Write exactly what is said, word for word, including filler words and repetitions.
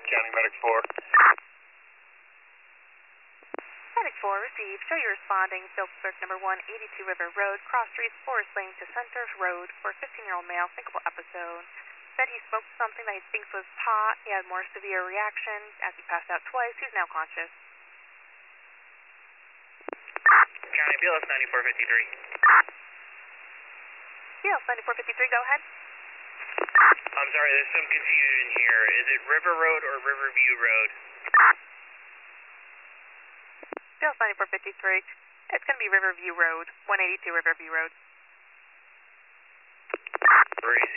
County Medic four. Medic four received. Show you responding. Phillipsburg number one, eighty-two River Road, cross streets, Forest Lane to Center Road for fifteen-year-old male, thinkable episode. Said he smoked something that he thinks was pot. He had more severe reactions. As he passed out twice, he's now conscious. County B L S ninety-four fifty-three. B L S ninety-four fifty-three, go ahead. I'm sorry, there's some confusion here. Is it River Road or Riverview Road? B L S ninety-four fifty-three. It's going to be Riverview Road, one eighty-two Riverview Road. Three